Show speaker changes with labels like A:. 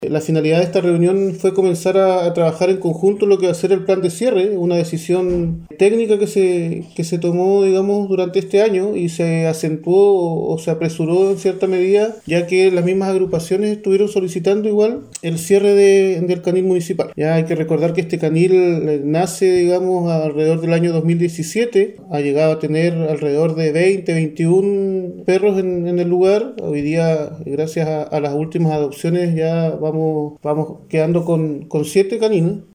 A: La finalidad de esta reunión fue comenzar a trabajar en conjunto lo que va a ser el plan de cierre, una decisión técnica que se tomó, digamos, durante este año y se acentuó o se apresuró en cierta medida, ya que las mismas agrupaciones estuvieron solicitando igual el cierre del canil municipal. Ya hay que recordar que este canil nace, digamos, alrededor del año 2017, ha llegado a tener alrededor de 20, 21 perros en el lugar. Hoy día, gracias a las últimas adopciones, ya vamos quedando con 7 caninos.